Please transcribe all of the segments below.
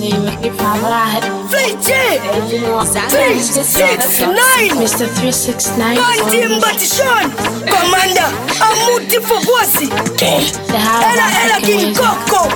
Fletcher 369 Mr. 369 Bandim Batishon Commander Amuti Fogosi Ela King Coco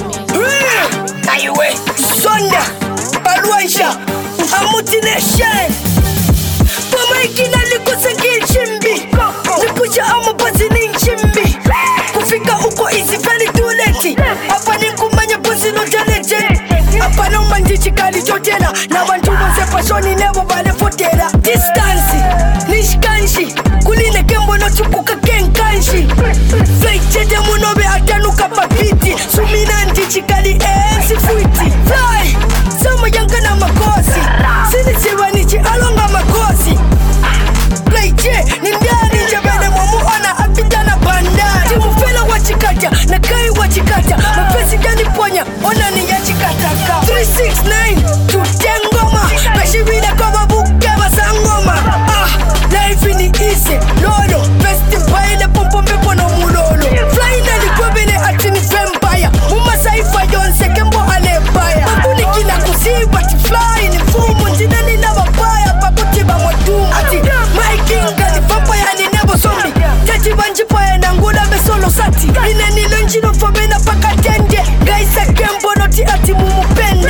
Aywe Sonda Paluansha Amuti Nation Pamaikina likusa Chimbi Nikucha amabazi ni Chimbi Kufika uko easy very too late Hapa ni kumanya bozi no jalete Hapa no manjichi kali jotela Na bantu bose pashoni nebo bale fotela Distance Nishkanshi Kuline kembo no chukuka kenkanshi Fake demo no be atanuka papiti Sumina njichi kali sifuiti Fly Sama yanga na makosi Sini siwa nichi alonga makosi Play J Nindani jabene mwamu ona apitana bandari Timu fela wachikata na kai wachikata Mapesi gani ponya ona ni ya chikataka 369 tutengoma Peshibida kwa babuke basangoma Life ni easy Lolo Festi paile pompo mepo no mulolo Finally kwebele atini vampire Muma saifa yonse kembo alepaya Babuni kina kusiba fly ni fumu Njina ni na wapaya Babutiba mwadumu Ati my king gani vampire ni nebo zombie Tati banjipaya na ngula besolo sati Ine nilo njino fomena paka tende Gaisa kembo noti ati mumupende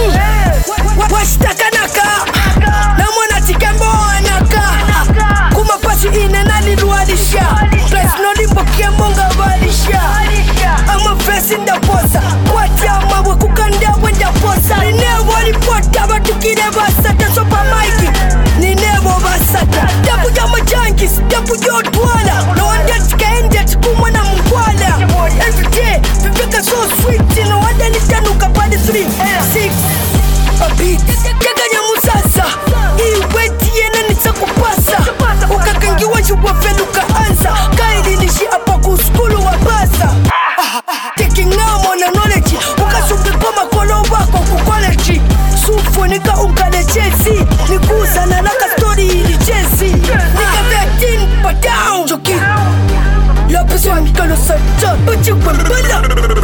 Washtaka naka Na mwana tikembo anaka Kuma pasi ine nani lualisha Plus no limbo kiembo nga walisha Ama fesi nda posa Kwati ama wakukanda wenda posa Ninevo lipota batukile basata Sopa maiki Ninevo basata Dapu jama jankis Dapu jodwala No wonder tikaendet kumwa na mkwala Everyday Viveka so sweet No wonder nitanuka pali 3, 6 A beat Kaganya musasa Iweti yena nitakupasa Ukakangiwa juwa feluka ansa Kaili nishi apa kuskulu wa basa Taking namo na knowledge Ukasumbi koma kolo wako kukoleji Sufu nika unkale chesi Nikuza na laka story ili chesi Nika 13 pa down Choki Lopes wangi kano sacha Uchi wembala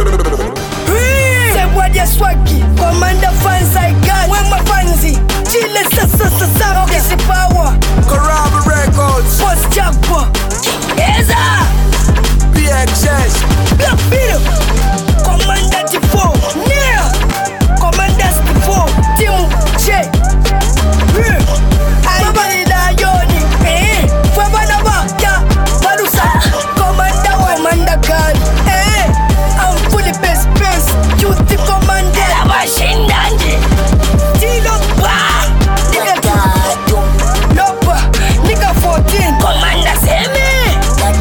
Sewadia swaki Commander fans I got Wema fanzi Chile sasa Okisi power Karama Records Boss Jaguar Eza PXS Black Beetle Commander T4 Yeah Commander T4 Team J Mabali na yoni Fabana waka Balusa Commander Gun I'm fully best Duty Commander Abashindanje Tilo Ba Nigga Lopa Nigga 14 Commander Semi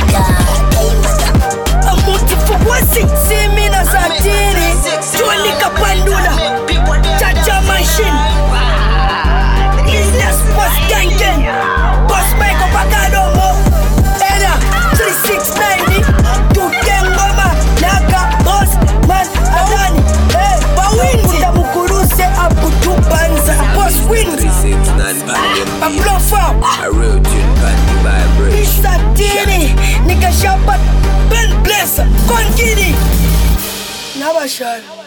Amuti Fuwasi Semi na Satiri Tuanika Pandula Chacha Machine Business Boss Gangen Boss Michael Bagadomo Era 369 Tutengoma Naka Boss Man Adani Bawindi Tamukuruse Abutubanza Boss Windy Ablofa I wrote you and vibrate Satiri Nika Shabat Ben Bless Konkini Nabashal